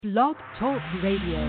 Blog Talk Radio.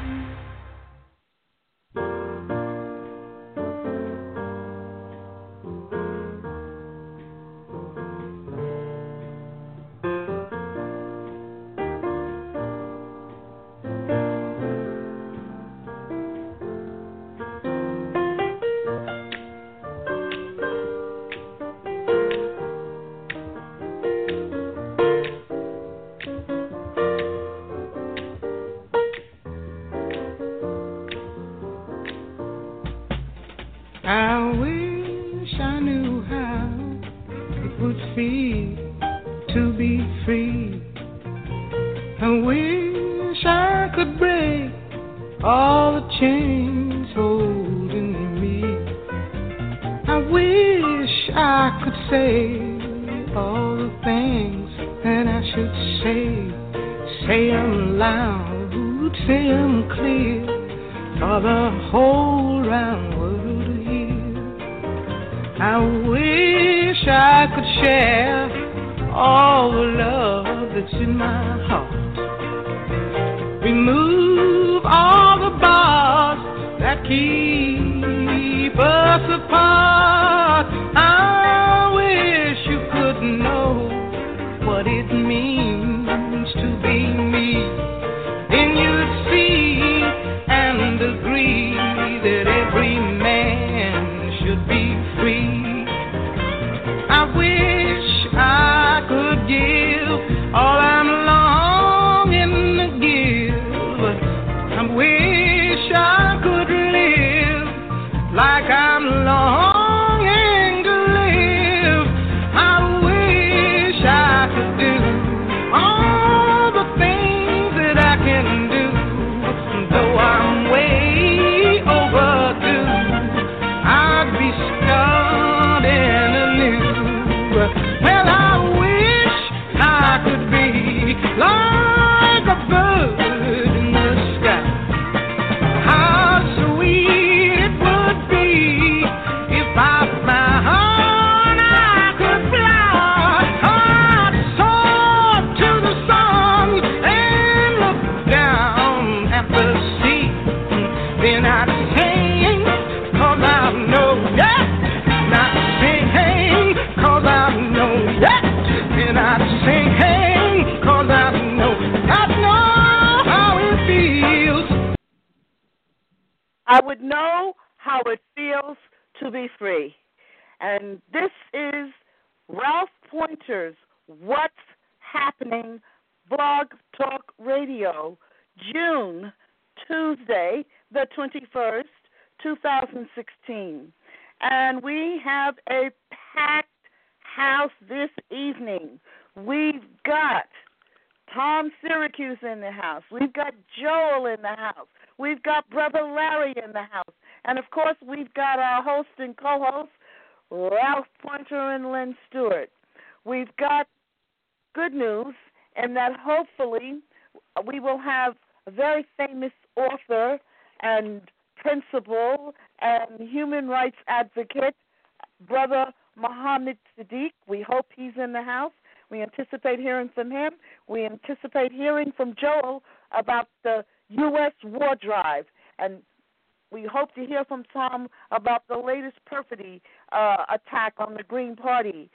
Attack on the Green Party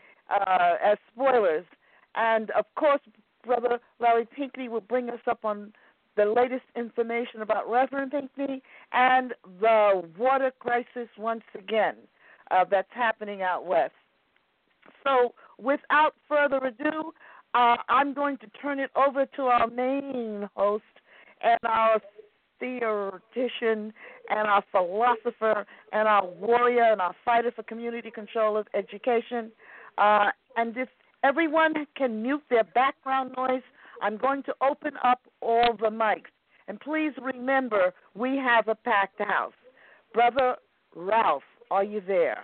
as spoilers. And, of course, Brother Larry Pinckney will bring us up on the latest information about Reverend Pinckney and the water crisis once again that's happening out west. So, without further ado, I'm going to turn it over to our main host and our theoretician and our philosopher and our warrior and our fighter for community control of education. And if everyone can mute their background noise, I'm going to open up all the mics. And please remember, we have a packed house. Brother Ralph, are you there?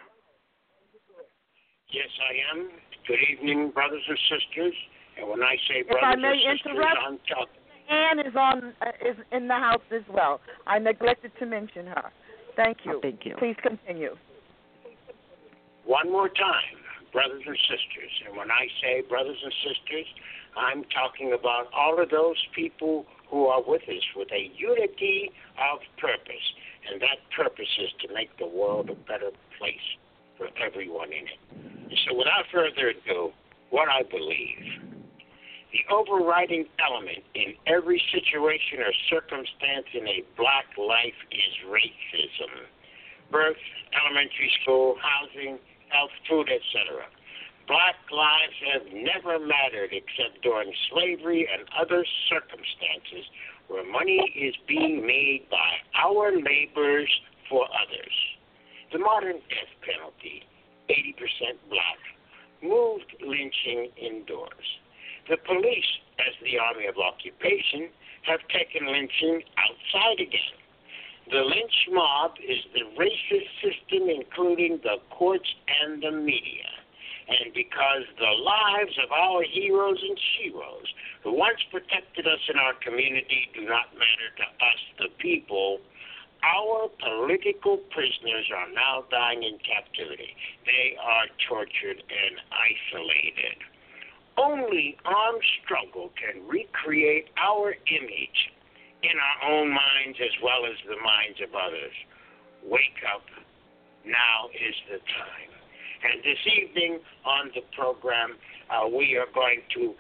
Yes, I am. Good evening, brothers and sisters. And when I say brothers and sisters, I'm talking. Anne is in the house as well. I neglected to mention her. Thank you. Thank you. Please continue. One more time, brothers and sisters. And when I say brothers and sisters, I'm talking about all of those people who are with us with a unity of purpose, and that purpose is to make the world a better place for everyone in it. And so without further ado, what I believe, the overriding element in every situation or circumstance in a black life is racism. Birth, elementary school, housing, health, food, etc. Black lives have never mattered except during slavery and other circumstances where money is being made by our laborers for others. The modern death penalty, 80% black, moved lynching indoors. The police, as the army of occupation, have taken lynching outside again. The lynch mob is the racist system, including the courts and the media. And because the lives of our heroes and sheroes who once protected us in our community do not matter to us, the people, our political prisoners are now dying in captivity. They are tortured and isolated. Only armed struggle can recreate our image in our own minds as well as the minds of others. Wake up. Now is the time. And this evening on the program, we are going to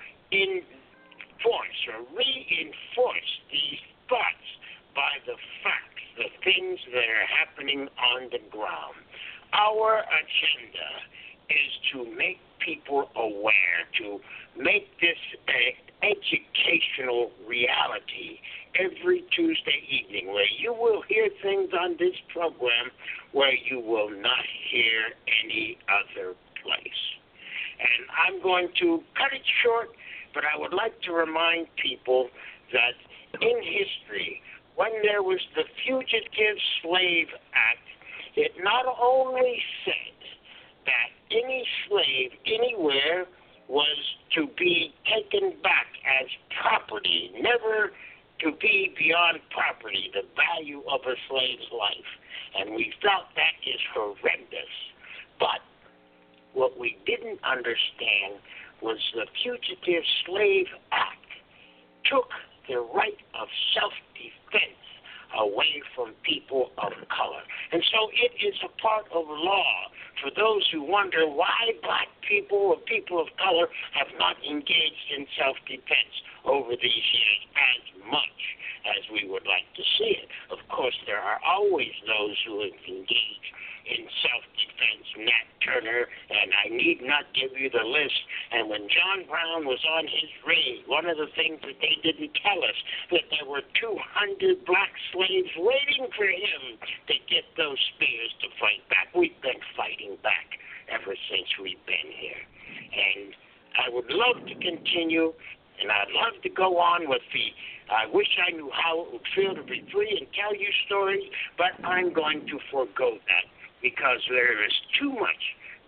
enforce or reinforce these thoughts by the facts, the things that are happening on the ground. Our agenda is to make people aware, to make this an educational reality every Tuesday evening, where you will hear things on this program where you will not hear any other place. And I'm going to cut it short, but I would like to remind people that in history, when there was the Fugitive Slave Act, it not only said that any slave anywhere was to be taken back as property, never to be beyond property, the value of a slave's life. And we felt that is horrendous. But what we didn't understand was the Fugitive Slave Act took the right of self-defense away from people of color. And so it is a part of law for those who wonder why black people or people of color have not engaged in self-defense over these years as much as we would like to see it. Of course, there are always those who have engaged in self-defense, Nat Turner, and I need not give you the list. And when John Brown was on his raid, one of the things that they didn't tell us, that there were 200 black slaves waiting for him to get those spears to fight back. We've been fighting back ever since we've been here. And I would love to continue, and I'd love to go on with I wish I knew how it would feel to be free and tell you stories, but I'm going to forego that because there is too much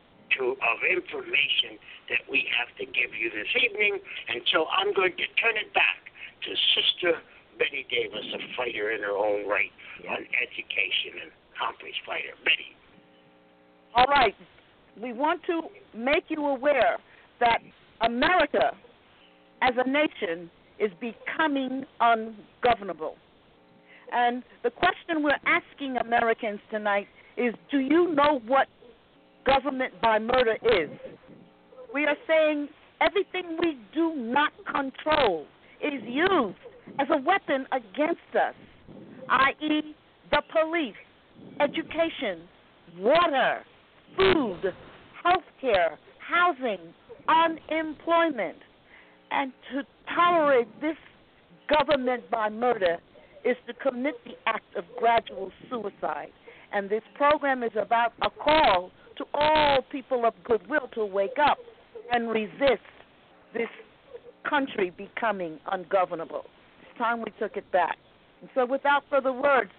of information that we have to give you this evening, and so I'm going to turn it back to Sister Betty Davis, a fighter in her own right on education and accomplished fighter. Betty. All right. We want to make you aware that America as a nation is becoming ungovernable. And the question we're asking Americans tonight is, do you know what government by murder is? We are saying everything we do not control is used as a weapon against us, i.e. the police, education, water, food, health care, housing, unemployment. And to tolerate this government by murder is to commit the act of gradual suicide. And this program is about a call to all people of goodwill to wake up and resist this country becoming ungovernable. It's time we took it back. And so without further words,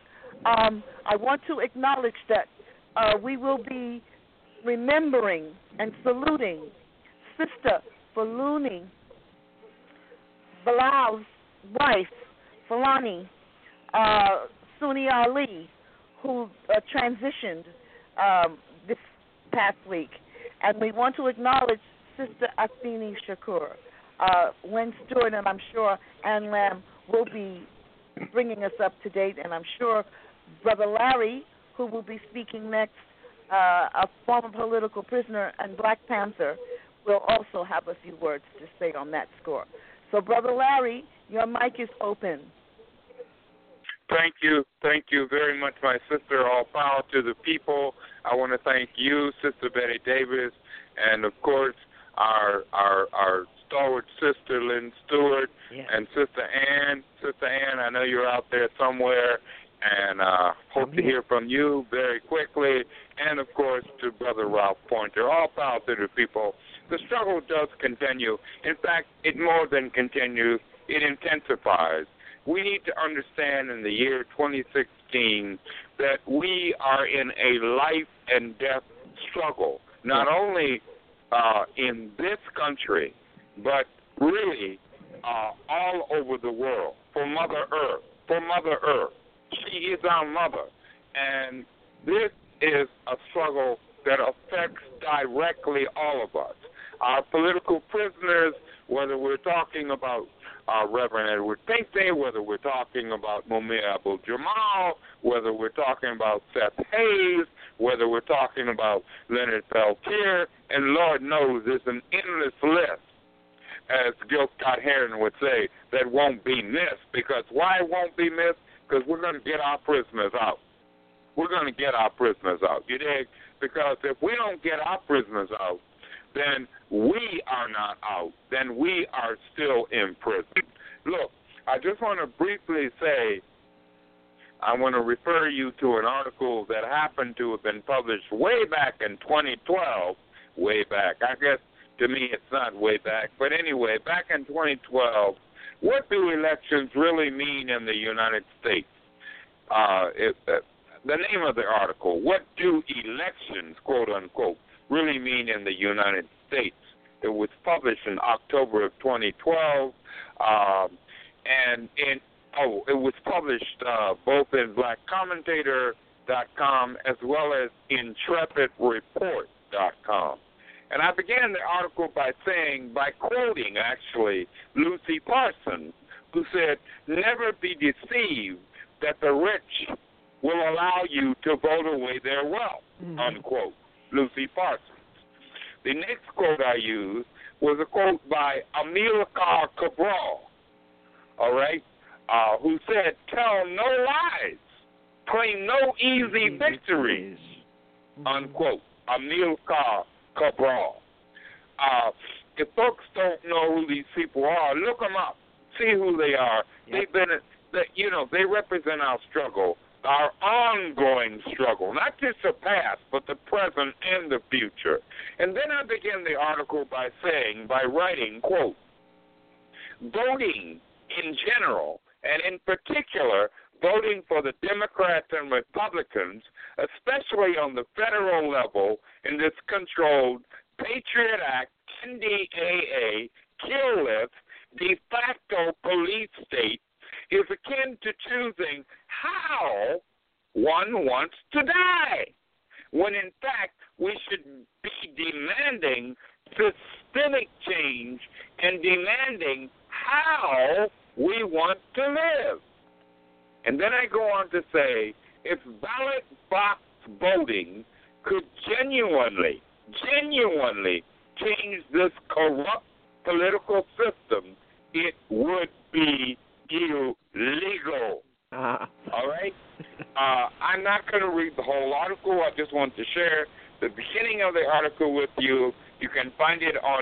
I want to acknowledge that we will be remembering and saluting Sister Faluni Bilal's wife, Fulani Suni Ali, who transitioned this past week. And we want to acknowledge Sister Athene Shakur, Wen Stewart, and I'm sure Ann Lamb will be bringing us up to date, and I'm sure Brother Larry, who will be speaking next, a former political prisoner and Black Panther, will also have a few words to say on that score. So, Brother Larry, your mic is open. Thank you very much, my sister. All power to the people. I want to thank you, Sister Betty Davis, and of course our stalwart sister Lynn Stewart, and Sister Ann. Sister Ann, I know you're out there somewhere, and hope to hear from you very quickly. And of course to Brother Ralph Pointer. All power to the people. The struggle does continue. In fact, it more than continues. It intensifies. We need to understand in the year 2016 that we are in a life and death struggle, not only in this country, but really all over the world, for Mother Earth. For Mother Earth. She is our mother. And this is a struggle that affects directly all of us. Our political prisoners, whether we're talking about Reverend Edward Pinckney, whether we're talking about Mumia Abu-Jamal, whether we're talking about Seth Hayes, whether we're talking about Leonard Peltier, and Lord knows there's an endless list, as Gil Scott-Heron would say, that won't be missed. Because why it won't be missed? Because we're going to get our prisoners out. We're going to get our prisoners out, you dig? Because if we don't get our prisoners out, then we are not out. Then we are still in prison. Look, I just want to briefly say, I want to refer you to an article that happened to have been published way back in 2012. Way back. I guess to me it's not way back. But anyway, back in 2012, what do elections really mean in the United States? The name of the article, what do elections, quote unquote, really mean in the United States? It was published in October of 2012, it was published both in BlackCommentator.com as well as IntrepidReport.com. And I began the article by quoting, actually, Lucy Parsons, who said, "Never be deceived that the rich will allow you to vote away their wealth," unquote. Lucy Parsons. The next quote I used was a quote by Amilcar Cabral, all right, who said, "Tell no lies, claim no easy victories," unquote. Amilcar Cabral. If folks don't know who these people are, look them up, see who they are. Yep. They represent our struggle, our ongoing struggle, not just the past, but the present and the future. And then I began the article by writing, quote, "Voting in general, and in particular, voting for the Democrats and Republicans, especially on the federal level in this controlled Patriot Act, NDAA, kill list, de facto police state, is akin to choosing how one wants to die, when in fact we should be demanding systemic change and demanding how we want to live." And then I go on to say, if ballot box voting could genuinely change this corrupt political system, it would be illegal. All right? I'm not going to read the whole article. I just want to share the beginning of the article with you. You can find it on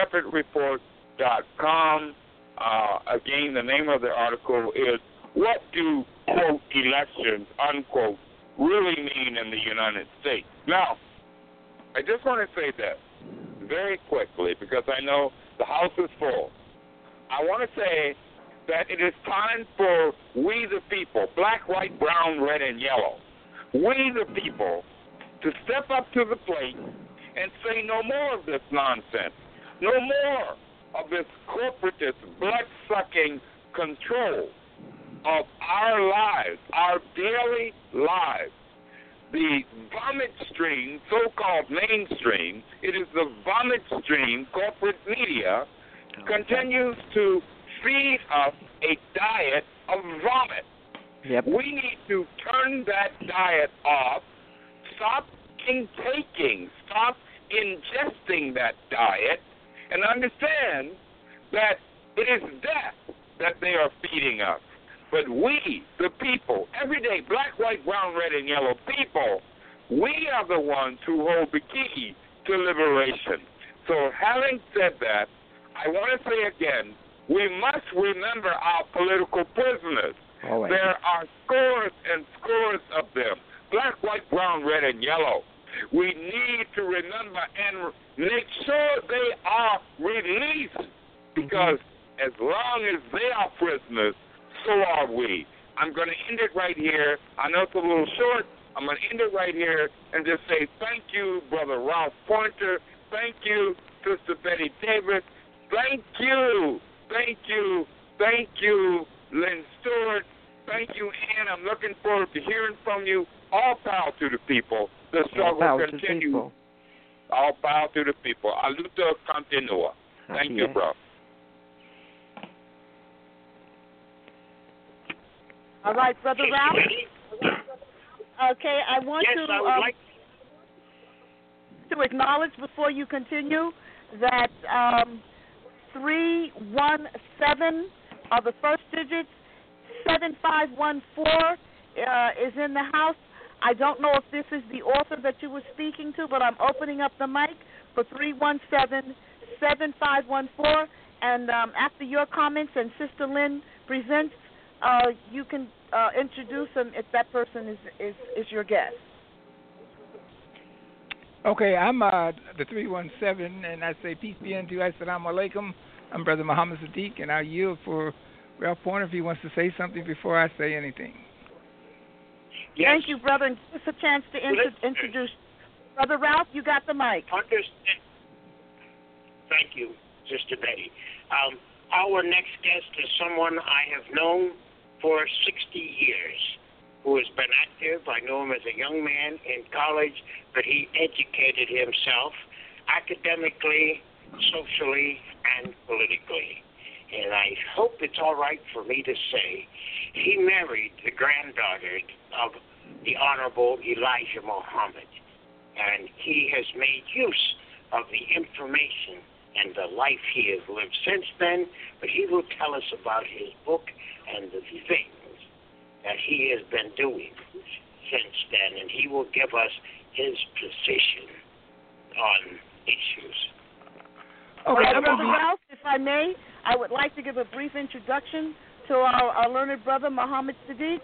IntrepidReport.com. Again, the name of the article is "What Do, quote, elections, unquote, really mean in the United States?" Now, I just want to say this very quickly because I know the House is full. I want to say that it is time for we the people, black, white, brown, red, and yellow, we the people, to step up to the plate and say no more of this nonsense, no more of this corporatist, blood-sucking control of our lives, our daily lives. The vomit stream, so-called mainstream, it is the vomit stream, corporate media, continues to feed us a diet of vomit. Yep. We need to turn that diet off, stop ingesting that diet, and understand that it is death that they are feeding us. But we, the people, everyday black, white, brown, red, and yellow people, we are the ones who hold the key to liberation. So having said that, I want to say again, we must remember our political prisoners. Always. There are scores and scores of them, black, white, brown, red, and yellow. We need to remember and make sure they are released, because as long as they are prisoners, so are we. I'm going to end it right here. I know it's a little short. I'm going to end it right here and just say thank you, Brother Ralph Pointer. Thank you, Sister Betty Davis. Thank you, Lynn Stewart. Thank you, Ann. I'm looking forward to hearing from you. All power to the people. The struggle continues. All power to the people. A luta continua. Thank you, bro. All right, Brother Ralph. Okay, I want to acknowledge before you continue that 317 are the first digits. 7514 is in the house. I don't know if this is the author that you were speaking to, but I'm opening up the mic for 317-7514. And after your comments and Sister Lynn presents, you can introduce him if that person is your guest. Okay, I'm the 317, and I say peace be unto you. Assalamu alaikum. I'm Brother Muhammad Sadiq, and I yield for Ralph Pointer if he wants to say something before I say anything. Yes. Thank you, brother. And give us a chance to introduce. Brother Ralph, you got the mic. Understand. Thank you, Sister Betty. Our next guest is someone I have known for 60 years, who has been active. I knew him as a young man in college, but he educated himself academically, socially, and politically. And I hope it's all right for me to say he married the granddaughter of the Honorable Elijah Muhammad, and he has made use of the information and the life he has lived since then, but he will tell us about his book and the things that he has been doing since then, and he will give us his position on issues. Okay, Brother Ralph, if I may, I would like to give a brief introduction to our learned brother, Muhammad Sadiq.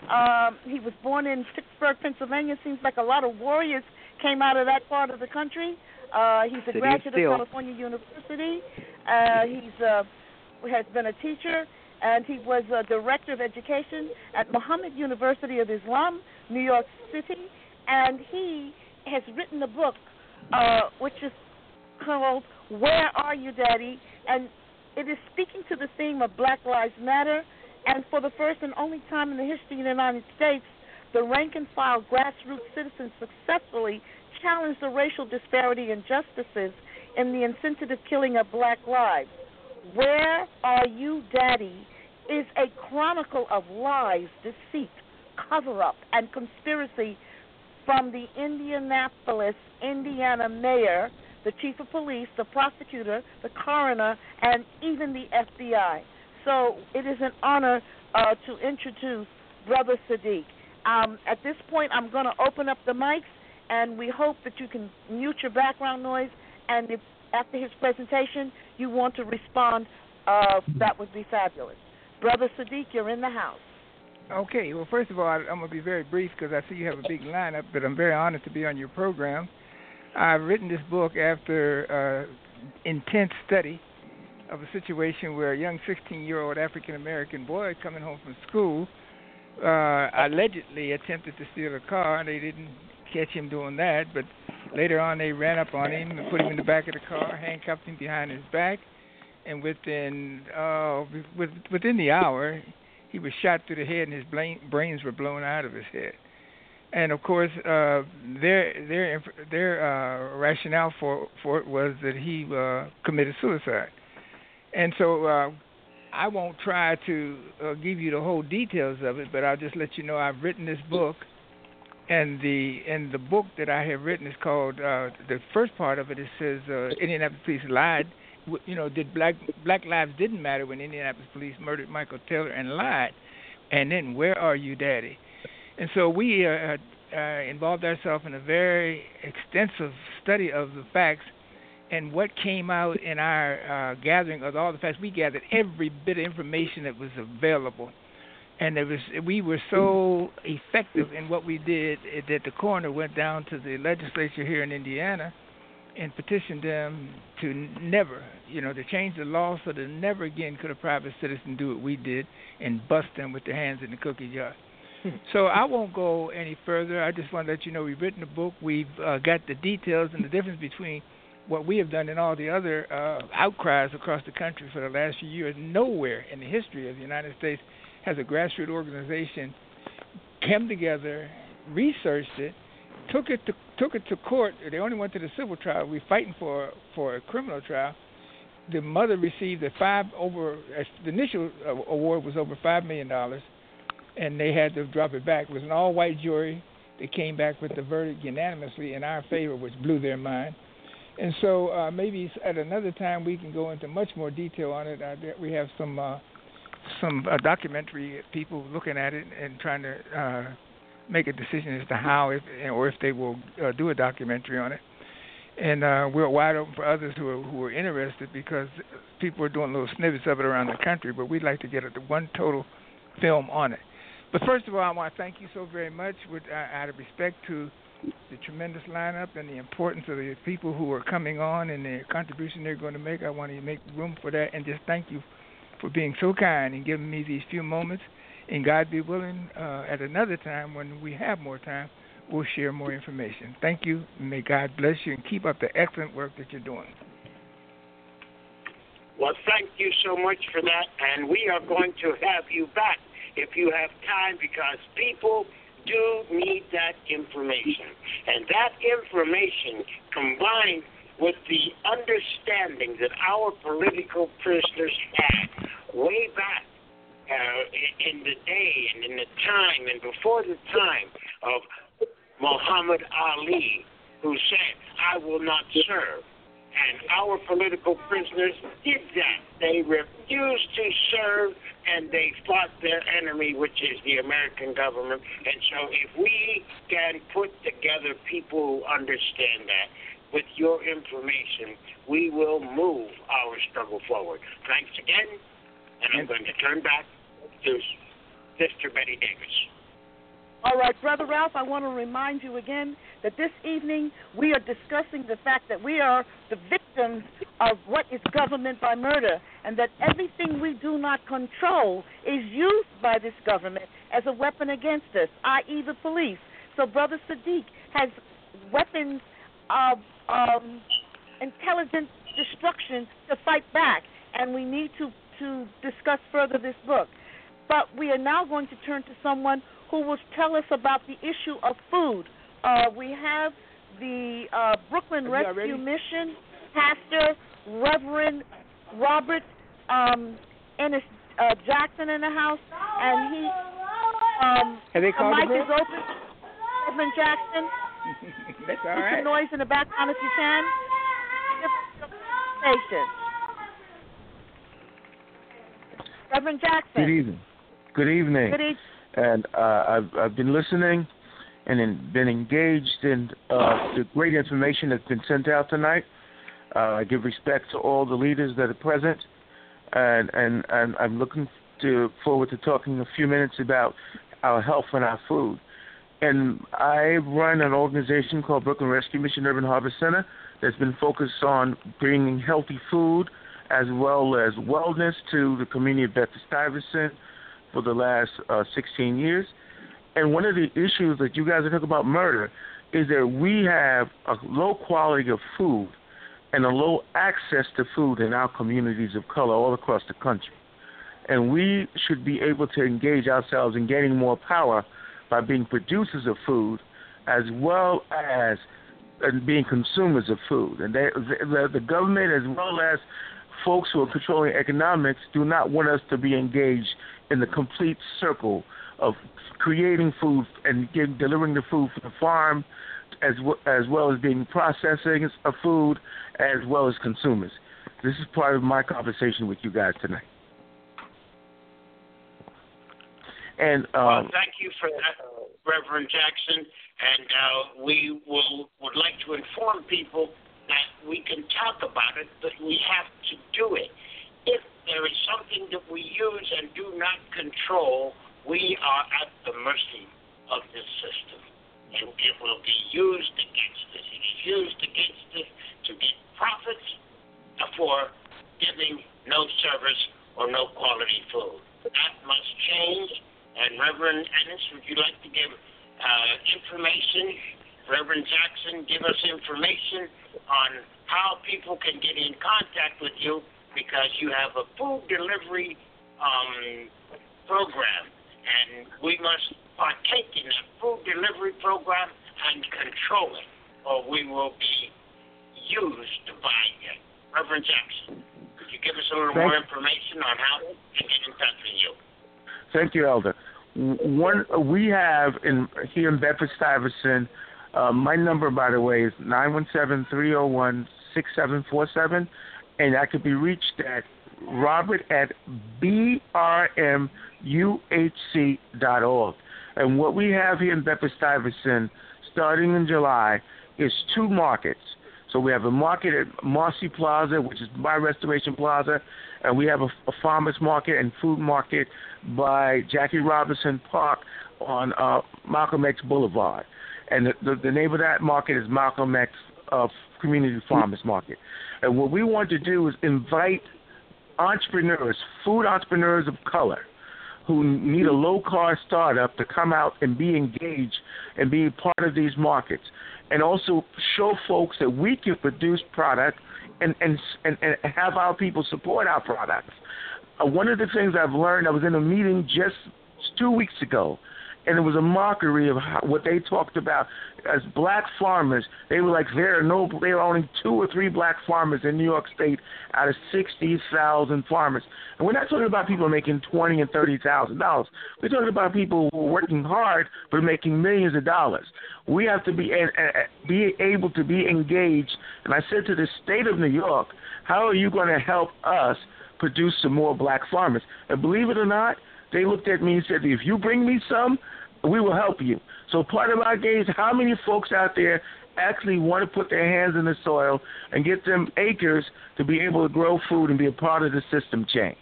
He was born in Pittsburgh, Pennsylvania. Seems like a lot of warriors came out of that part of the country. He's a graduate of California University. He has been a teacher, and he was a director of education at Muhammad University of Islam, New York City. And he has written a book which is called Where Are You, Daddy? And it is speaking to the theme of Black Lives Matter. And for the first and only time in the history of the United States, the rank-and-file grassroots citizens successfully challenged the racial disparity and injustices in the insensitive killing of black lives. Where Are You, Daddy? Is a chronicle of lies, deceit, cover-up, and conspiracy from the Indianapolis, Indiana mayor, the chief of police, the prosecutor, the coroner, and even the FBI. So it is an honor to introduce Brother Sadiq. At this point, I'm going to open up the mics, and we hope that you can mute your background noise, and if after his presentation you want to respond, that would be fabulous. Brother Sadiq, you're in the house. Okay, well, first of all, I'm going to be very brief because I see you have a big lineup, but I'm very honored to be on your program. I've written this book after intense study of a situation where a young 16-year-old African-American boy coming home from school allegedly attempted to steal a car. They didn't catch him doing that, but later on they ran up on him and put him in the back of the car, handcuffed him behind his back, and within the hour, he was shot through the head and his brains were blown out of his head. And of course, their rationale for it was that he committed suicide. And so I won't try to give you the whole details of it, but I'll just let you know I've written this book, and the book that I have written is called the first part of it. It says Indianapolis police lied. Did black lives didn't matter when Indianapolis police murdered Michael Taylor and lied, and then where are you, Daddy? And so we involved ourselves in a very extensive study of the facts. And what came out in our gathering of all the facts, we gathered every bit of information that was available. And we were so effective in what we did that the coroner went down to the legislature here in Indiana and petitioned them to never, to change the law so that never again could a private citizen do what we did and bust them with their hands in the cookie jar. So I won't go any further. I just want to let you know we've written a book. We've got the details and the difference between what we have done and all the other outcries across the country for the last few years. Nowhere in the history of the United States has a grassroots organization come together, researched it, took it to court. They only went to the civil trial. We're fighting for a criminal trial. The mother received the initial award was over $5 million, and they had to drop it back. It was an all-white jury. They came back with the verdict unanimously in our favor, which blew their mind. And so maybe at another time we can go into much more detail on it. We have some documentary people looking at it and trying to make a decision as to how, or if they will do a documentary on it. And we're wide open for others who are interested, because people are doing little snippets of it around the country, but we'd like to get one total film on it. But first of all, I want to thank you so very much out of respect to the tremendous lineup and the importance of the people who are coming on and the contribution they're going to make. I want to make room for that and just thank you for being so kind and giving me these few moments. And God be willing, at another time when we have more time, we'll share more information. Thank you. May God bless you and keep up the excellent work that you're doing. Well, thank you so much for that, and we are going to have you back if you have time, because people do need that information. And that information, combined with the understanding that our political prisoners had way back in the day and in the time and before the time of Muhammad Ali, who said, "I will not serve." And our political prisoners did that. They refused to serve, and they fought their enemy, which is the American government. And so if we can put together people who understand that with your information, we will move our struggle forward. Thanks again, and I'm going to turn back to Sister Betty Davis. All right, Brother Ralph, I want to remind you again that this evening we are discussing the fact that we are the victims of what is government by murder, and that everything we do not control is used by this government as a weapon against us, i.e. the police. So Brother Sadiq has weapons of intelligent destruction to fight back, and we need to discuss further this book. But we are now going to turn to someone who will tell us about the issue of food. We have the Brooklyn Rescue Mission pastor, Reverend Robert Ennis Jackson in the house, and he have they called the mic is open. Reverend Jackson, that's all right. Put some noise in the background if you can. Station. Reverend Jackson. Good evening. Good evening. Good evening. And I've been listening and been engaged in the great information that's been sent out tonight. I give respect to all the leaders that are present, and I'm looking forward to talking a few minutes about our health and our food. And I run an organization called Brooklyn Rescue Mission Urban Harvest Center that's been focused on bringing healthy food as well as wellness to the community of Bedford-Stuyvesant for the last 16 years. And one of the issues that you guys are talking about murder is that we have a low quality of food and a low access to food in our communities of color all across the country. And we should be able to engage ourselves in gaining more power by being producers of food as well as being consumers of food. And the government as well as folks who are controlling economics do not want us to be engaged in the complete circle of creating food and delivering the food from the farm, as well as being processing of food, as well as consumers. This is part of my conversation with you guys tonight. And well, thank you for that, Reverend Jackson. And we would like to inform people that we can talk about it, but we have to do it. If there is something that we use and do not control, we are at the mercy of this system. And it will be used against us. It is used against us to get profits for giving no service or no quality food. That must change. And Reverend Ennis, would you like to give information? Reverend Jackson, give us information on how people can get in contact with you, because you have a food delivery program, and we must partake in that food delivery program and control it, or we will be used by it. Reverend Jackson, could you give us a little more information on how to get in touch with you? Thank you, Elder. We have here in Bedford-Stuyvesant, my number, by the way, is 917-301-6747, and I could be reached at robert@brmuhc.org. And what we have here in Bedford-Stuyvesant, starting in July, is 2 markets. So we have a market at Marcy Plaza, which is by Restoration Plaza, and we have a farmers market and food market by Jackie Robinson Park on Malcolm X Boulevard. And the name of that market is Malcolm X Community Farmers Market. And what we want to do is invite entrepreneurs, food entrepreneurs of color, who need a low-cost startup to come out and be engaged and be part of these markets, and also show folks that we can produce product and have our people support our products. One of the things I've learned, I was in a meeting just 2 weeks ago, and it was a mockery of what they talked about as black farmers. They were like, there are only 2 or 3 black farmers in New York State out of 60,000 farmers. And we're not talking about people making $20,000 and $30,000. We're talking about people who are working hard but making millions of dollars. We have to be able to be engaged. And I said to the state of New York, how are you going to help us produce some more black farmers? And believe it or not, they looked at me and said, if you bring me some, we will help you. So part of our game is how many folks out there actually want to put their hands in the soil and get them acres to be able to grow food and be a part of the system change.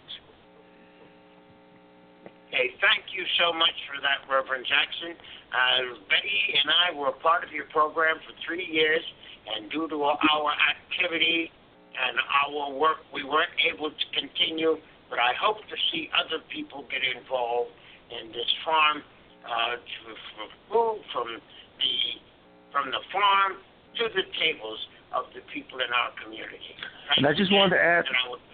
Okay, thank you so much for that, Reverend Jackson. Betty and I were a part of your program for 3 years, and due to our activity and our work, we weren't able to continue. But I hope to see other people get involved in this farm for food from the farm to the tables of the people in our community. And I just wanted to add,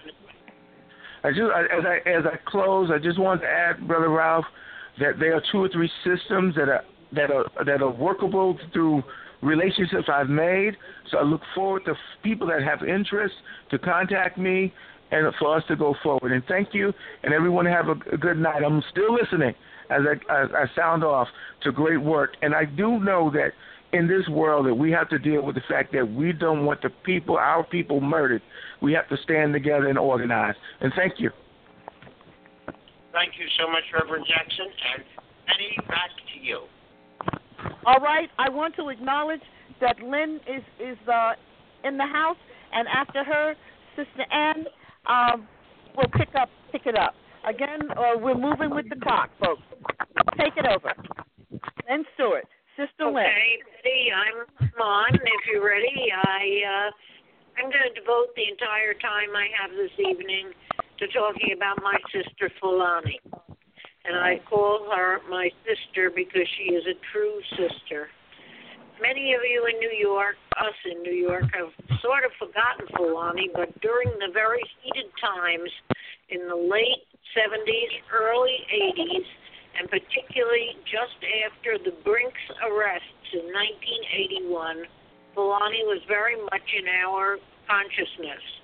as I close, I just wanted to add, Brother Ralph, that there are 2 or 3 systems that are workable through relationships I've made. So I look forward to people that have interest to contact me and for us to go forward. And thank you, and everyone have a good night. I'm still listening as I sound off to great work. And I do know that in this world that we have to deal with the fact that we don't want our people murdered. We have to stand together and organize. And thank you. Thank you so much, Reverend Jackson. And Eddie, back to you. All right. I want to acknowledge that Lynn is in the house, and after her, Sister Ann we'll pick it up. Again, we're moving with the clock, folks. Take it over. Lynn Stewart. Sister Lynn. Okay, Betty, I'm on. If you're ready, I'm going to devote the entire time I have this evening to talking about my sister Fulani. And I call her my sister because she is a true sister. Many of you in New York, us in New York, have sort of forgotten Fulani, but during the very heated times in the late 70s, early 80s, and particularly just after the Brinks arrests in 1981, Fulani was very much in our consciousness.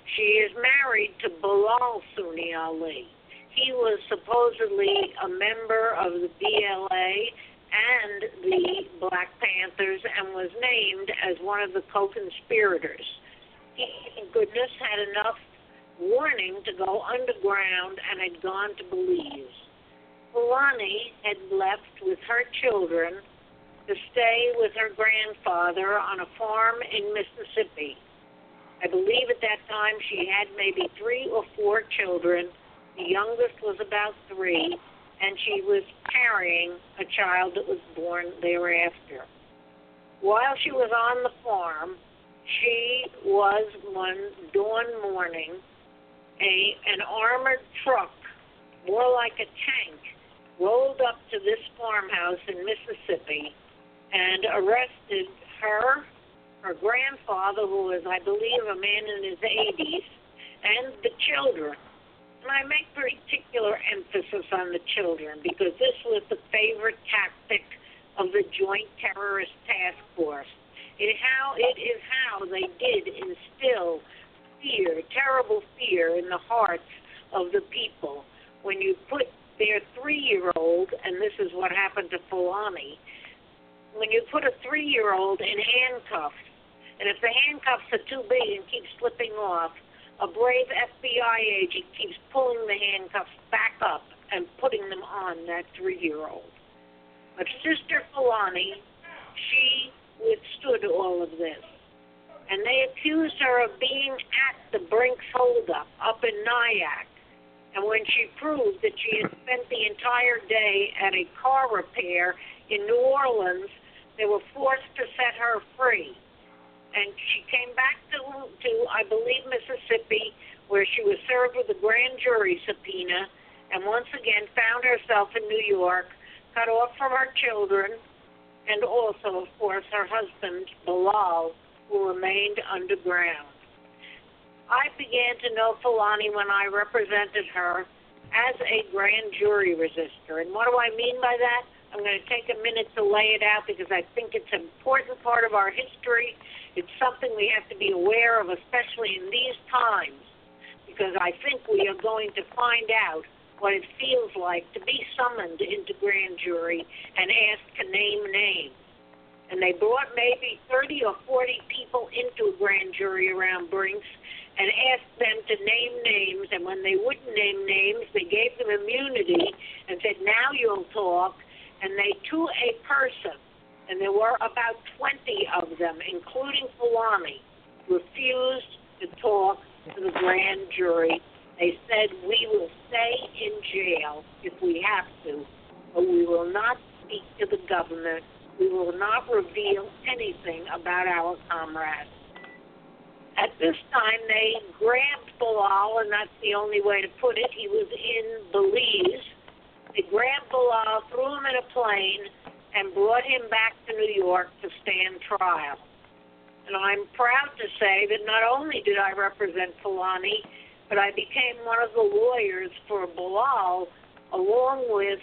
She is married to Bilal Sunni Ali. He was supposedly a member of the BLA and the Black Panthers and was named as one of the co-conspirators. He, thank goodness, had enough warning to go underground and had gone to Belize. Fulani had left with her children to stay with her grandfather on a farm in Mississippi. I believe at that time she had maybe 3 or 4 children. The youngest was about 3, and she was carrying a child that was born thereafter. While she was on the farm, she was one dawn morning, an armored truck, more like a tank, rolled up to this farmhouse in Mississippi and arrested her grandfather, who was, I believe, a man in his 80s, and the children. And I make particular emphasis on the children because this was the favorite tactic of the Joint Terrorist Task Force. It is how they did instill fear, terrible fear in the hearts of the people. When you put their 3-year-old, and this is what happened to Fulani, when you put a 3-year-old in handcuffs, and if the handcuffs are too big and keep slipping off, a brave FBI agent keeps pulling the handcuffs back up and putting them on that 3-year-old. But Sister Fulani, she withstood all of this. And they accused her of being at the Brinks holdup up in Nyack. And when she proved that she had spent the entire day at a car repair in New Orleans, they were forced to set her free. And she came back to I believe, Mississippi, where she was served with a grand jury subpoena, and once again found herself in New York, cut off from her children, and also, of course, her husband, Bilal, who remained underground. I began to know Fulani when I represented her as a grand jury resistor. And what do I mean by that? I'm going to take a minute to lay it out because I think it's an important part of our history. It's something we have to be aware of, especially in these times, because I think we are going to find out what it feels like to be summoned into grand jury and asked to name names. And they brought maybe 30 or 40 people into a grand jury around Brinks and asked them to name names, and when they wouldn't name names, they gave them immunity and said, now you'll talk, and they, to a person, and there were about 20 of them, including Fulani, refused to talk to the grand jury. They said, we will stay in jail if we have to, but we will not speak to the government. We will not reveal anything about our comrades. At this time, they grabbed Bilal, and that's the only way to put it. He was in Belize. They grabbed Bilal, threw him in a plane, and brought him back to New York to stand trial. And I'm proud to say that not only did I represent Fulani, but I became one of the lawyers for Bilal, along with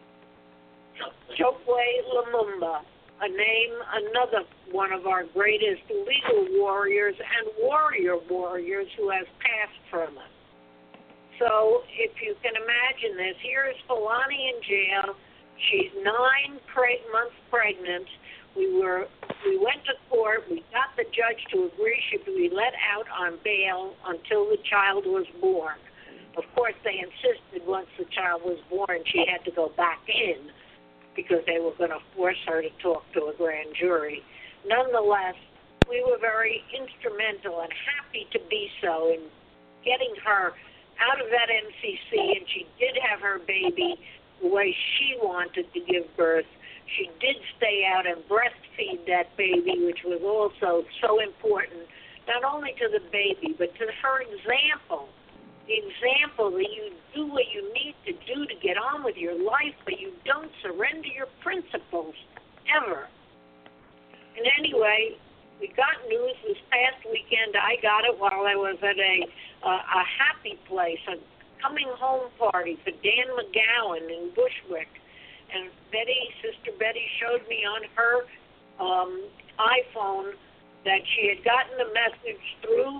Chokwe Lumumba, another one of our greatest legal warriors and warriors who has passed from us. So if you can imagine this, here is Fulani in jail. She's 9 months pregnant. We went to court. We got the judge to agree she could be let out on bail until the child was born. Of course, they insisted once the child was born she had to go back in because they were going to force her to talk to a grand jury. Nonetheless, we were very instrumental and happy to be so in getting her out of that MCC, and she did have her baby the way she wanted to give birth. She did stay out and breastfeed that baby, which was also so important, not only to the baby, but to her example. The example that you do what you need to do to get on with your life, but you don't surrender your principles, ever. And anyway, we got news this past weekend. I got it while I was at a happy place, a coming home party for Dan McGowan in Bushwick. And Sister Betty showed me on her iPhone that she had gotten the message through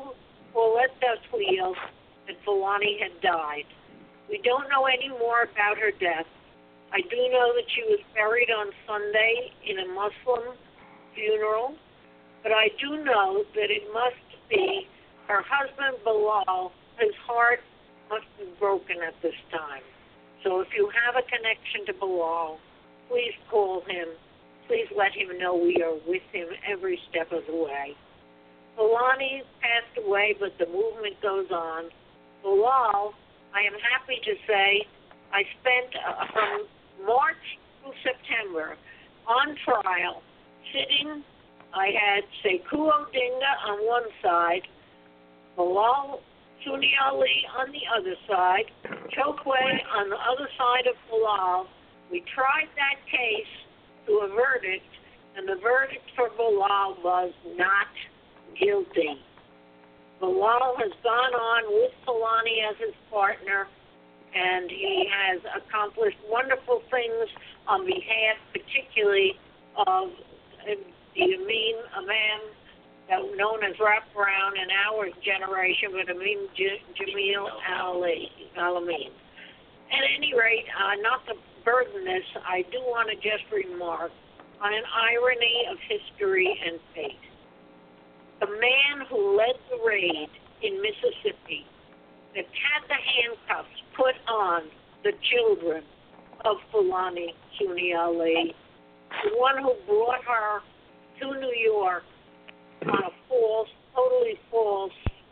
Paulette Duswheel that Fulani had died. We don't know any more about her death. I do know that she was buried on Sunday in a Muslim funeral, but I do know that it must be her husband Bilal. His heart must be broken at this time. So if you have a connection to Bilal, please call him. Please let him know we are with him every step of the way. Fulani passed away, but the movement goes on. Bilal, I am happy to say, I spent from March through September on trial, sitting. I had Sekou Odinga on one side, Bilal Sunni Ali on the other side, Chokwe on the other side of Bilal. We tried that case to a verdict, and the verdict for Bilal was not guilty. Bilal has gone on with Fulani as his partner, and he has accomplished wonderful things on behalf, particularly of the imam known as Rap Brown in our generation, but Imam Jamil Alameen. At any rate, not to burden this, I do want to just remark on an irony of history and fate. The man who led the raid in Mississippi that had the handcuffs put on the children of Fulani Sunni Ali, the one who brought her to New York on a totally false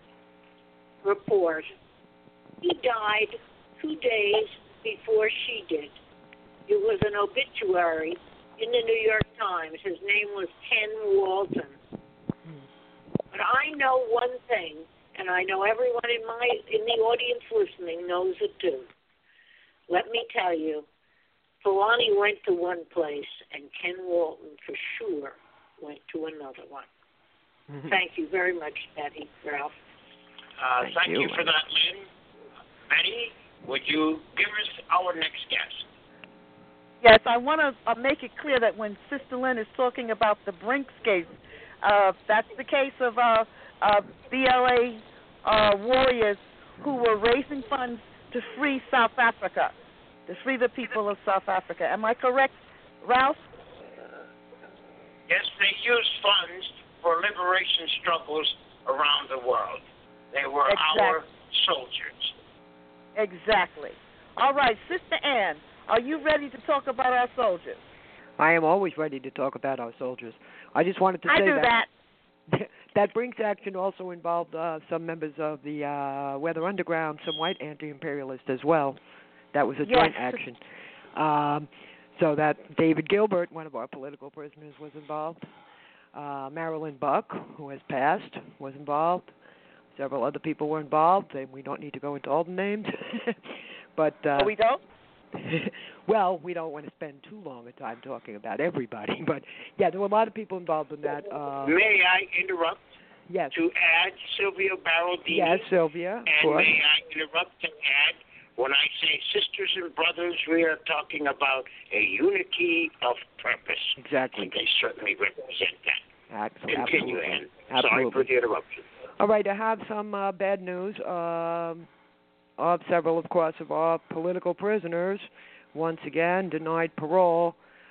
report, he died 2 days before she did. It was an obituary in the New York Times. His name was Ken Walton. But I know one thing, and I know everyone in the audience listening knows it too. Let me tell you, Fulani went to one place, and Ken Walton for sure went to another one. Mm-hmm. Thank you very much, Betty, Ralph. Thank you for that, Lynn. Betty, would you give us our next guest? Yes, I want to make it clear that when Sister Lynn is talking about the Brinks case, that's the case of BLA warriors who were raising funds to free South Africa, to free the people of South Africa. Am I correct, Ralph? Yes, they used funds for liberation struggles around the world. They were our soldiers. Exactly. All right, Sister Ann, are you ready to talk about our soldiers? I am always ready to talk about our soldiers. I just wanted to say that Brinks action also involved some members of the Weather Underground, some white anti-imperialists as well. That was a joint action. So that David Gilbert, one of our political prisoners, was involved. Marilyn Buck, who has passed, was involved. Several other people were involved, and we don't need to go into all the names. But we don't? Well, we don't want to spend too long a time talking about everybody. But, yeah, there were a lot of people involved in that. May I interrupt? Yes. To add Sylvia Baraldini? Yes, Sylvia. And may I interrupt to add, when I say sisters and brothers, we are talking about a unity of purpose. Exactly. And they certainly represent that. Continue, Ann. Absolutely. Sorry for the interruption. All right, I have some bad news of several, of course, of our political prisoners, once again, denied parole.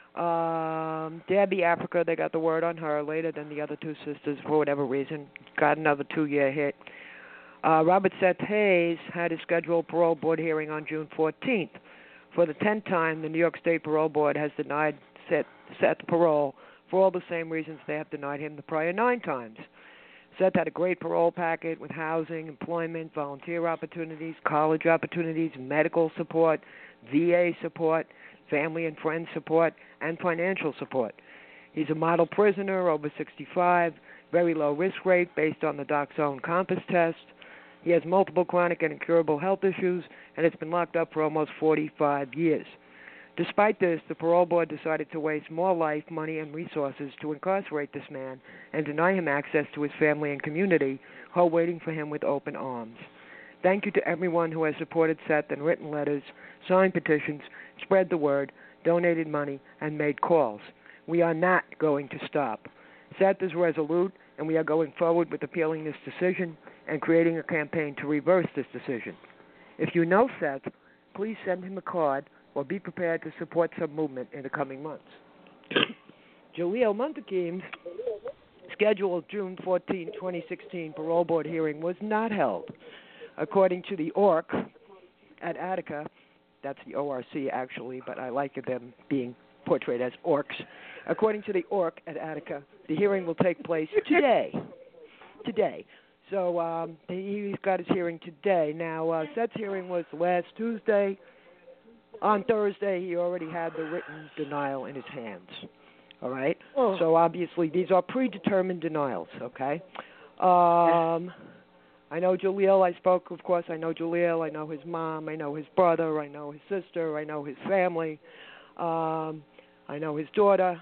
Debbie Africa, they got the word on her later than the other two sisters for whatever reason, got another 2-year hit. Robert Seth Hayes had his scheduled parole board hearing on June 14th. For the 10th time, the New York State Parole Board has denied Seth parole for all the same reasons they have denied him the prior 9 times. Seth had a great parole packet with housing, employment, volunteer opportunities, college opportunities, medical support, VA support, family and friend support, and financial support. He's a model prisoner, over 65, very low risk rate based on the Doc's own Compass test. He has multiple chronic and incurable health issues and has been locked up for almost 45 years. Despite this, the parole board decided to waste more life, money, and resources to incarcerate this man and deny him access to his family and community, who are waiting for him with open arms. Thank you to everyone who has supported Seth and written letters, signed petitions, spread the word, donated money, and made calls. We are not going to stop. Seth is resolute, and we are going forward with appealing this decision and creating a campaign to reverse this decision. If you know Seth, please send him a card or be prepared to support some movement in the coming months. Jaleel Muntakim's scheduled June 14, 2016 parole board hearing was not held. According to the ORC at Attica, that's the ORC actually, but I like them being portrayed as orcs. According to the ORC at Attica, the hearing will take place today. So he's got his hearing today. Now, Seth's hearing was last Tuesday. On Thursday, he already had the written denial in his hands. All right? Oh. So obviously, these are predetermined denials, okay? I know Jaleel. I spoke, of course. I know Jaleel. I know his mom. I know his brother. I know his sister. I know his family. I know his daughter.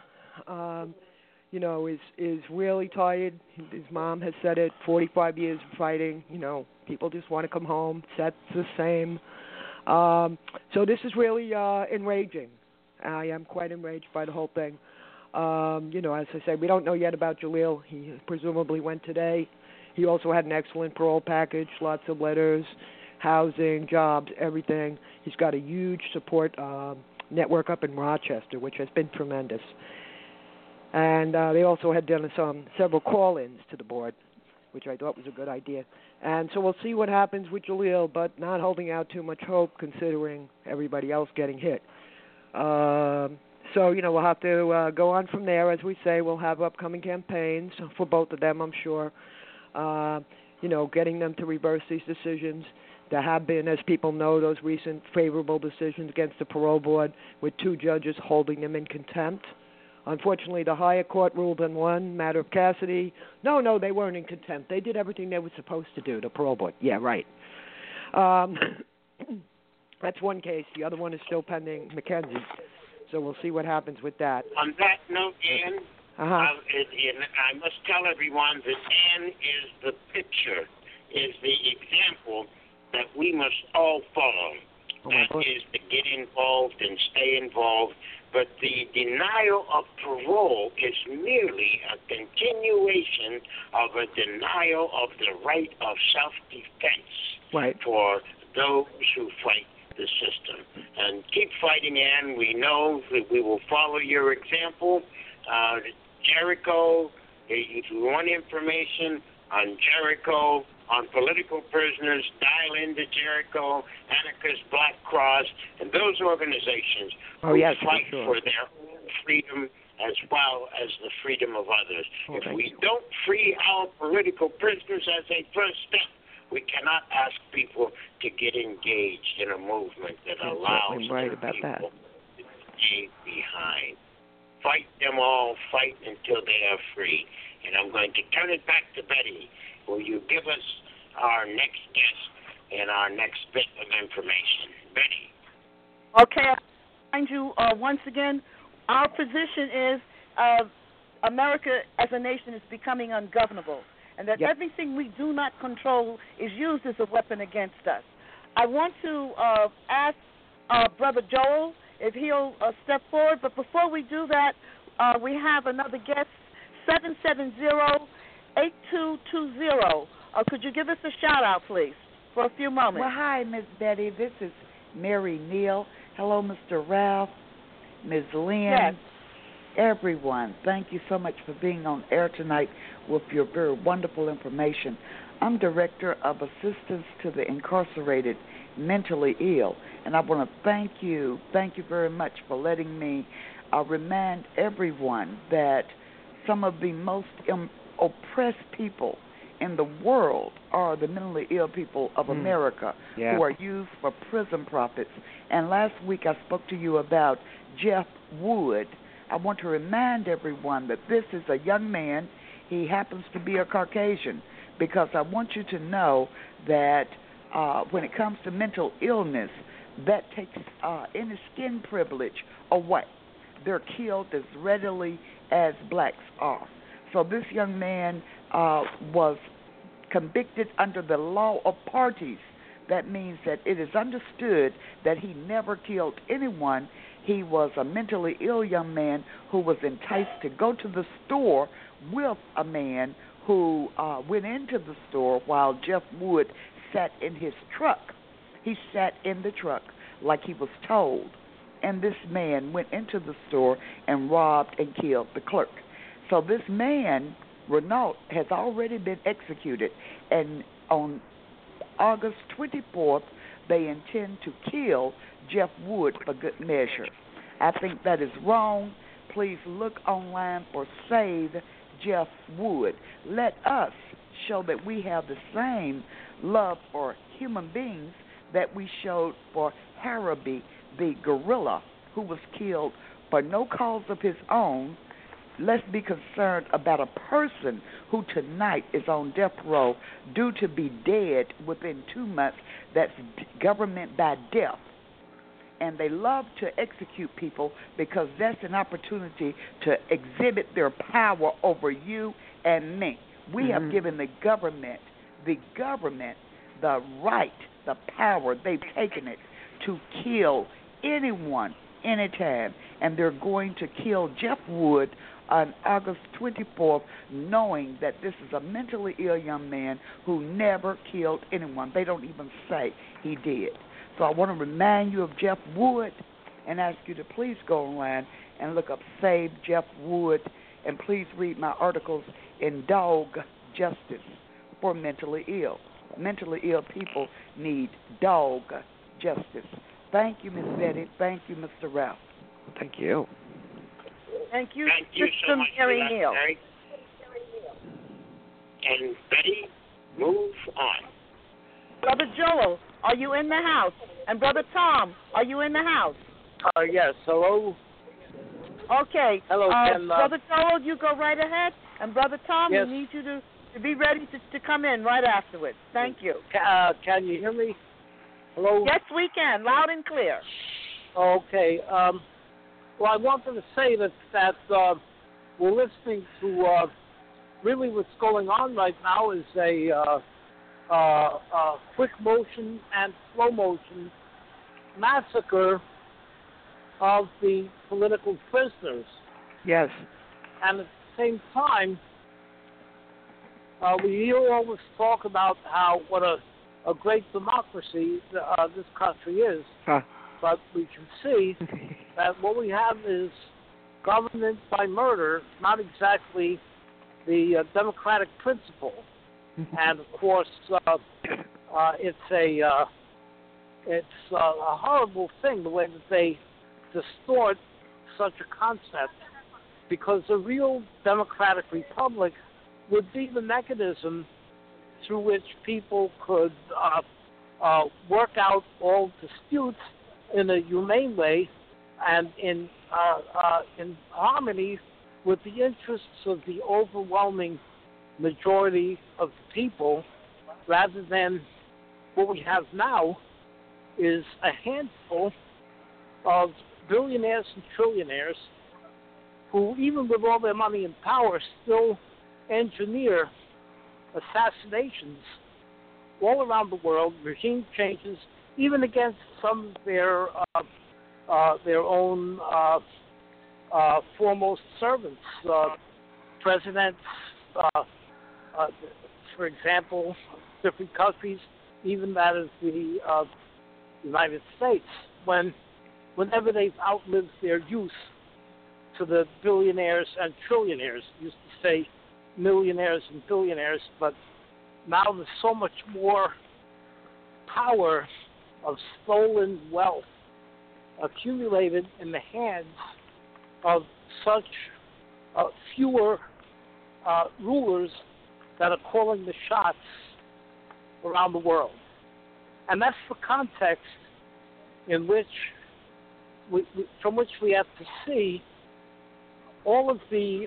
Is really tired. His mom has said it, 45 years of fighting. People just want to come home. Seth's the same. So this is really enraging. I am quite enraged by the whole thing. As I said, we don't know yet about Jaleel. He presumably went today. He also had an excellent parole package, lots of letters, housing, jobs, everything. He's got a huge support network up in Rochester, which has been tremendous. And they also had done several call-ins to the board, which I thought was a good idea. And so we'll see what happens with Jaleel, but not holding out too much hope considering everybody else getting hit. So, we'll have to go on from there. As we say, we'll have upcoming campaigns for both of them, I'm sure. Getting them to reverse these decisions. There have been, as people know, those recent favorable decisions against the parole board with 2 judges holding them in contempt. Unfortunately, the higher court ruled on one, matter of Cassidy. No, they weren't in contempt. They did everything they were supposed to do, the parole board. Yeah, right. That's one case. The other one is still pending McKenzie. So we'll see what happens with that. On that note, Ann, Uh-huh. I must tell everyone that Ann is the picture, is the example that we must all follow. That is to get involved and stay involved. But the denial of parole is merely a continuation of a denial of the right of self-defense for those who fight the system. And keep fighting, Ann. We know that we will follow your example. Jericho, if you want information on Jericho, on political prisoners, dial into Jericho, Anarchist Black Cross, and those organizations who fight for their own freedom as well as the freedom of others. If we don't free our political prisoners as a first step, we cannot ask people to get engaged in a movement that allows people to stay behind. Fight them all, fight until they are free. And I'm going to turn it back to Betty. Will you give us our next guest and our next bit of information? Betty. Okay, I'll remind you once again, our position is America as a nation is becoming ungovernable, and that everything we do not control is used as a weapon against us. I want to ask Brother Joel if he'll step forward, but before we do that, we have another guest, 770-8220. Could you give us a shout-out, please, for a few moments? Well, hi, Miss Betty. This is Mary Neal. Hello, Mr. Ralph, Ms. Lynn, everyone. Thank you so much for being on air tonight with your very wonderful information. I'm Director of Assistance to the Incarcerated Mentally Ill, and I want to thank you very much for letting me remind everyone that some of the most oppressed people in the world are the mentally ill people of America who are used for prison profits. And last week I spoke to you about Jeff Wood. I want to remind everyone that this is a young man. He happens to be a Caucasian, because I want you to know that when it comes to mental illness, that takes any skin privilege away. They're killed as readily as blacks are. So this young man was convicted under the law of parties. That means that it is understood that he never killed anyone. He was a mentally ill young man who was enticed to go to the store with a man who went into the store while Jeff Wood sat in his truck. He sat in the truck like he was told. And this man went into the store and robbed and killed the clerk. So this man, Renault, has already been executed. And on August 24th, they intend to kill Jeff Wood for good measure. I think that is wrong. Please look online for Save Jeff Wood. Let us show that we have the same love for human beings that we showed for Harabi, the gorilla who was killed for no cause of his own. Let's be concerned about a person who tonight is on death row due to be dead within 2 months. That's government by death. And they love to execute people because that's an opportunity to exhibit their power over you and me. We have given the government the right, the power. They've taken it to kill anyone, anytime. And they're going to kill Jeff Wood on August 24th, knowing that this is a mentally ill young man who never killed anyone. They don't even say he did. So I want to remind you of Jeff Wood and ask you to please go online and look up Save Jeff Wood, and please read my articles in Dog Justice for mentally ill. Mentally ill people need dog justice. Thank you, Miss Betty. Thank you, Mr. Ralph. Thank you. Thank you, so much Mary for that, Neal. Mary. And Betty, move on. Brother Joel, are you in the house? And Brother Tom, are you in the house? Yes. Hello. Okay. Hello, Ken. Brother Joel, you go right ahead. And Brother Tom, yes. we need you to be ready to come in right afterwards. Thank you. Can you hear me? Hello? Yes, we can. Loud and clear. Okay. Well, I wanted to say that we're listening to really what's going on right now is a quick motion and slow motion massacre of the political prisoners. Yes. And at the same time, we hear all this talk about what a great democracy this country is. Huh. But we can see that what we have is government by murder, not exactly the democratic principle. And of course, it's a horrible thing the way that they distort such a concept, because a real democratic republic would be the mechanism through which people could work out all disputes in a humane way and in harmony with the interests of the overwhelming majority of the people, rather than what we have now is a handful of billionaires and trillionaires who, even with all their money and power, still engineer assassinations all around the world, regime changes, even against some of their own foremost servants, presidents, for example, different countries, even that of the United States, whenever they've outlived their use to the billionaires and trillionaires. Used to say millionaires and billionaires, but now there's so much more power of stolen wealth accumulated in the hands of such fewer rulers that are calling the shots around the world. And that's the context in which from which we have to see all of the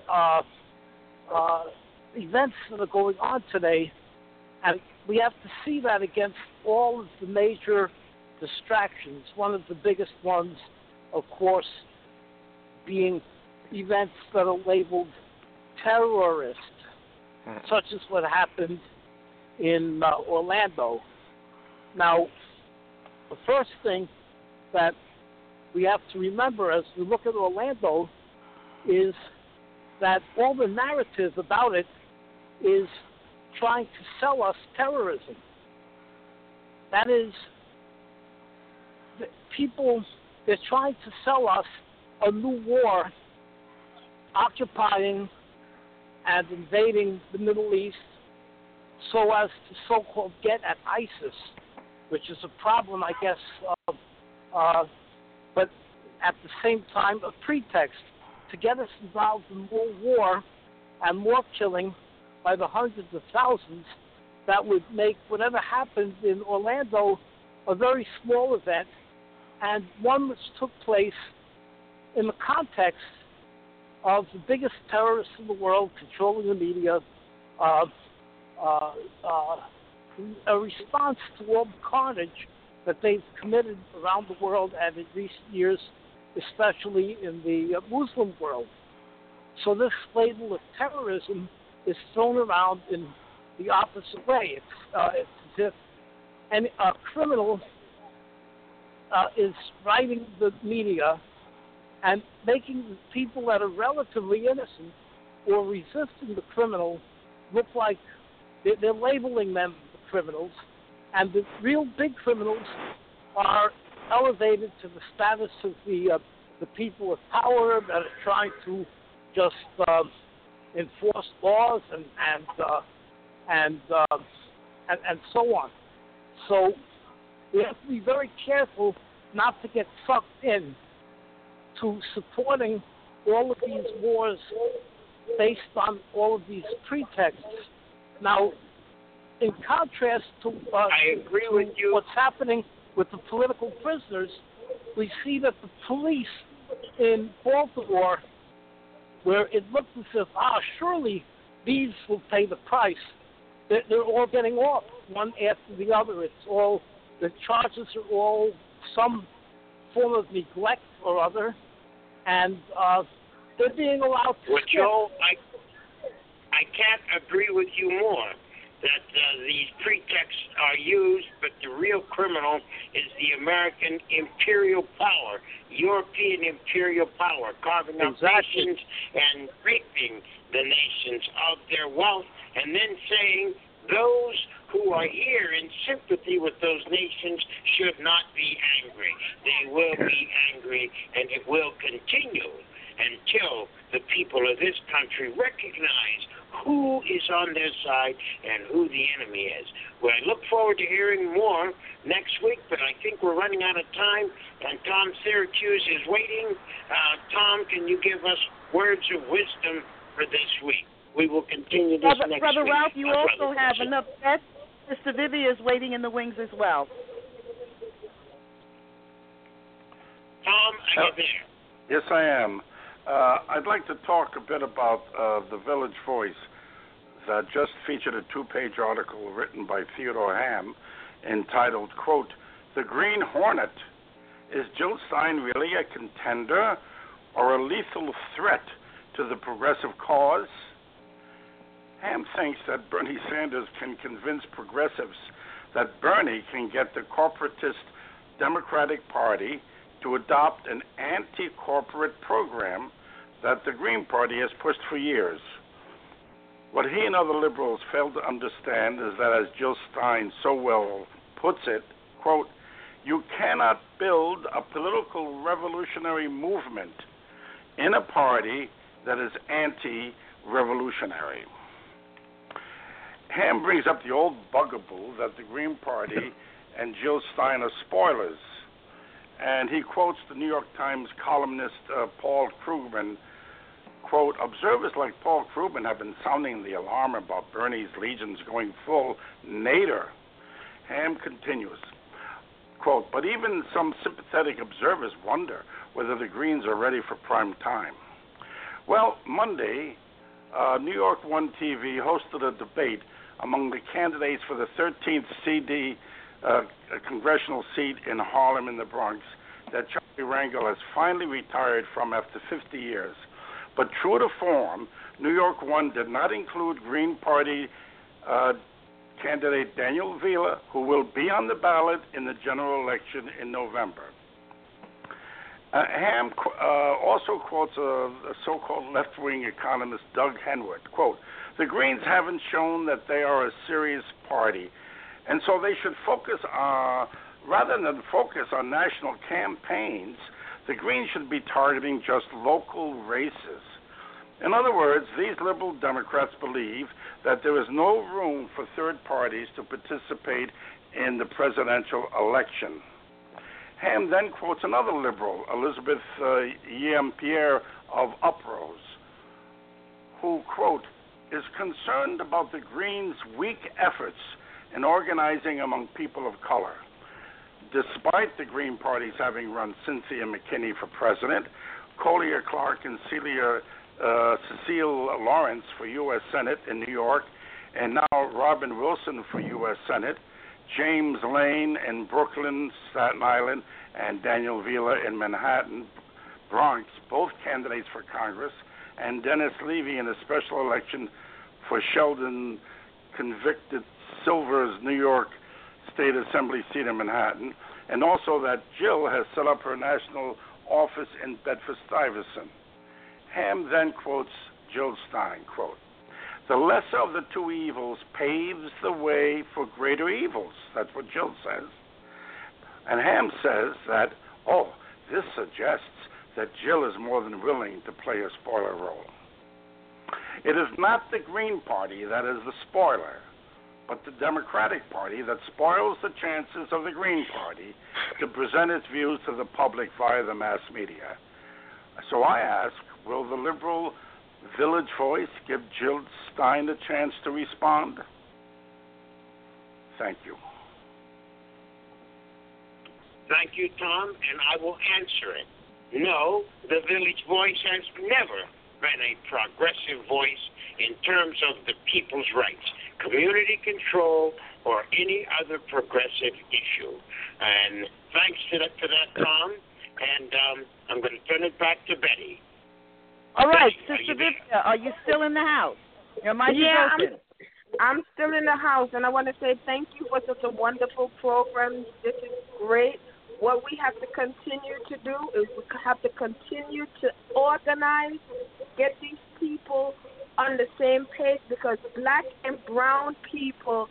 events that are going on today, and we have to see that against all of the major distractions. One of the biggest ones, of course, being events that are labeled terrorist, such as what happened in Orlando. Now, the first thing that we have to remember as we look at Orlando is that all the narrative about it is trying to sell us terrorism. That is, the people, they're trying to sell us a new war, occupying and invading the Middle East so as to so-called get at ISIS, which is a problem, I guess, but at the same time a pretext to get us involved in more war and more killing by the hundreds of thousands that would make whatever happened in Orlando a very small event, and one which took place in the context of the biggest terrorists in the world controlling the media, a response to all the carnage that they've committed around the world and in recent years, especially in the Muslim world. So this label of terrorism is thrown around in the opposite way. It's as if a criminal is writing the media and making the people that are relatively innocent or resisting the criminal look like they're labeling them the criminals, and the real big criminals are elevated to the status of the people of power that are trying to just enforce laws and so on. So we have to be very careful not to get sucked in to supporting all of these wars based on all of these pretexts. Now, in contrast to, I agree with you. What's happening with the political prisoners, we see that the police in Baltimore, where it looks as if, surely these will pay the price, they're all getting off, one after the other. It's all, the charges are all some form of neglect or other, and they're being allowed to skip. Joe, I can't agree with you more that these pretexts are used, but the real criminal is the American imperial power, European imperial power, carving up nations and raping the nations of their wealth, and then saying those who are here in sympathy with those nations should not be angry. They will be angry, and it will continue until the people of this country recognize who is on their side and who the enemy is. Well, I look forward to hearing more next week, but I think we're running out of time, and Tom Syracuse is waiting. Tom, can you give us words of wisdom for this week? We will continue this next Brother week. Ralph, you also have enough guests. Sister Vivi is waiting in the wings as well. Tom, are you there? Yes, I am. I'd like to talk a bit about the Village Voice that just featured a 2-page article written by Theodore Ham entitled, quote, "The Green Hornet. Is Jill Stein really a contender or a lethal threat to the progressive cause?" Ham thinks that Bernie Sanders can convince progressives that Bernie can get the corporatist Democratic Party to adopt an anti-corporate program that the Green Party has pushed for years. What he and other liberals fail to understand is that, as Jill Stein so well puts it, quote, "You cannot build a political revolutionary movement in a party that is anti-revolutionary." Ham brings up the old bugaboo that the Green Party and Jill Stein are spoilers. And he quotes the New York Times columnist Paul Krugman, quote, "Observers like Paul Krugman have been sounding the alarm about Bernie's legions going full Nader." Ham continues, quote, "But even some sympathetic observers wonder whether the Greens are ready for prime time." Well, Monday, New York One TV hosted a debate among the candidates for the 13th CD congressional seat in Harlem in the Bronx that Charlie Rangel has finally retired from after 50 years. But true to form, New York One did not include Green Party candidate Daniel Vila, who will be on the ballot in the general election in November. Ham also quotes a so-called left-wing economist, Doug Henwood, quote, "The Greens haven't shown that they are a serious party, and so they should focus rather than focus on national campaigns, the Greens should be targeting just local races." In other words, these liberal Democrats believe that there is no room for third parties to participate in the presidential election. Ham then quotes another liberal, Elizabeth Yeampierre of Uprose, who, quote, "is concerned about the Greens' weak efforts in organizing among people of color. Despite the Green parties having run Cynthia McKinney for president, Collier Clark and Cecile Lawrence for U.S. Senate in New York, and now Robin Wilson for U.S. Senate, James Lane in Brooklyn, Staten Island, and Daniel Vila in Manhattan, Bronx, both candidates for Congress, and Dennis Levy in a special election for Sheldon convicted Silver's New York State Assembly seat in Manhattan, and also that Jill has set up her national office in Bedford-Stuyvesant." Ham then quotes Jill Stein, quote, "The lesser of the two evils paves the way for greater evils." That's what Jill says. And Ham says that, this suggests that Jill is more than willing to play a spoiler role. It is not the Green Party that is the spoiler, but the Democratic Party that spoils the chances of the Green Party to present its views to the public via the mass media. So I ask, will the liberal Village Voice give Jill Stein a chance to respond? Thank you. Thank you, Tom, and I will answer it. No, the Village Voice has never been a progressive voice in terms of the people's rights, community control, or any other progressive issue. And thanks to that, Tom, and I'm going to turn it back to Betty. All right, Betty, Sister Vivian, are you still in the house? Your mic is open. I'm still in the house, and I want to say thank you for such a wonderful program. This is great. What we have to continue to do is we have to continue to organize, get these people on the same page, because black and brown people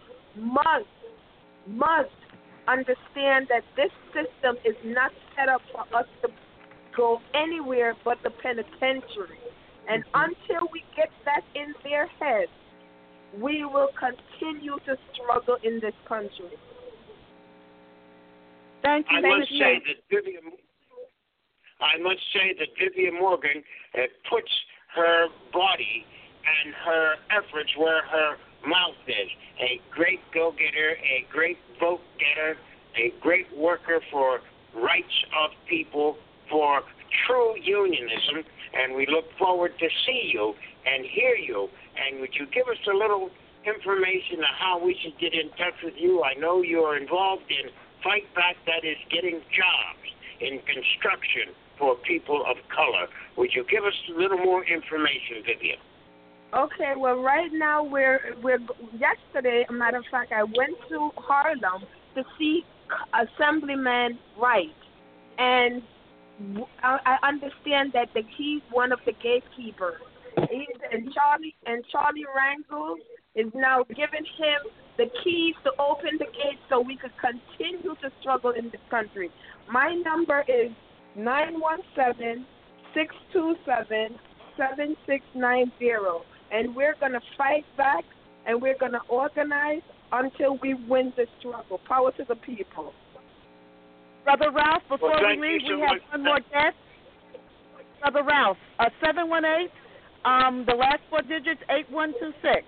must understand that this system is not set up for us to go anywhere but the penitentiary. And until we get that in their heads, we will continue to struggle in this country. Thank you. I must say that Vivian Morgan puts her body and her efforts where her mouth is. A great go-getter, a great vote-getter, a great worker for rights of people, for true unionism, and we look forward to see you and hear you. And would you give us a little information on how we should get in touch with you? I know you're involved in Fight Back, that is getting jobs in construction for people of color. Would you give us a little more information, Vivian? Okay, well, right now we're yesterday, a matter of fact, I went to Harlem to see Assemblyman Wright, and I understand that he's one of the gatekeepers. And Charlie Rangel is now giving him the keys to open the gates so we could continue to struggle in this country. My number is 917-627-7690, and we're going to fight back, and we're going to organize until we win this struggle. Power to the people. Brother Ralph, before we leave, we have one more guest. Brother Ralph, 718, the last four digits, 8126.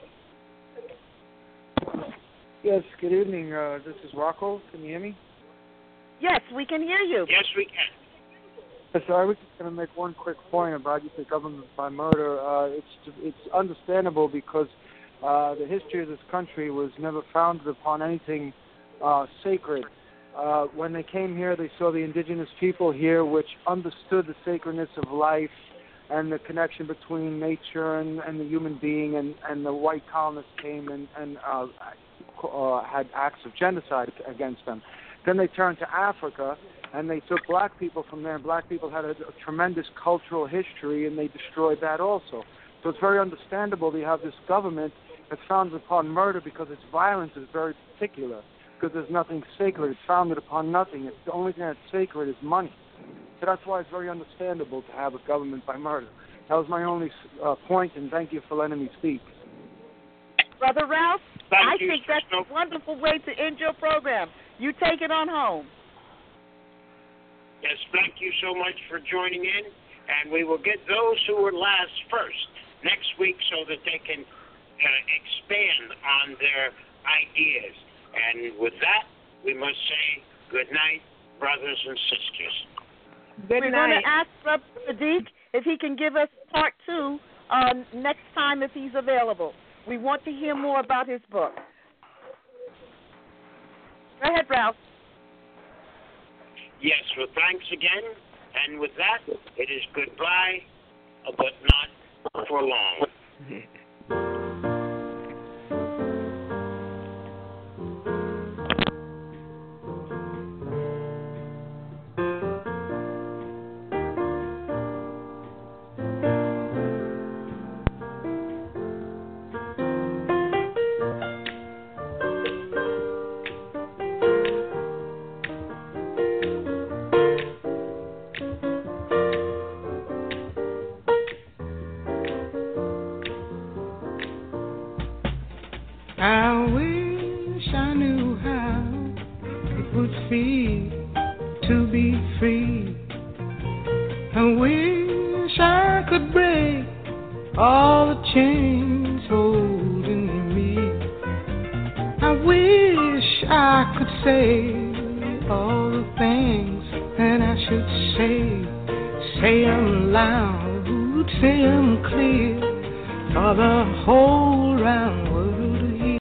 Yes, good evening. This is Rocco. Can you hear me? Yes, we can hear you. Yes, we can. So I was just going to make one quick point about the government by murder. It's understandable because the history of this country was never founded upon anything sacred. When they came here, they saw the indigenous people here, which understood the sacredness of life and the connection between nature and the human being, and the white colonists came and had acts of genocide against them. Then they turned to Africa, and they took black people from there, and black people had a tremendous cultural history, and they destroyed that also. So it's very understandable that you have this government that's founded upon murder because its violence is very particular, because there's nothing sacred. It's founded upon nothing. It's the only thing that's sacred is money. So that's why it's very understandable to have a government by murder. That was my only point, and thank you for letting me speak. Brother Ralph, I Thank you. think that's a wonderful way to end your program. You take it on home. Yes, thank you so much for joining in, and we will get those who were last first next week so that they can expand on their ideas. And with that, we must say good night, brothers and sisters. We're going to ask Brother Sadiq if he can give us part 2 next time if he's available. We want to hear more about his book. Go ahead, Ralph. Yes, well, thanks again. And with that, it is goodbye, but not for long. I wish I knew how it would feel to be free. I wish I could break all the chains holding me. I wish I could say all the things that I should say them loud, say them clear, for the whole round world to hear.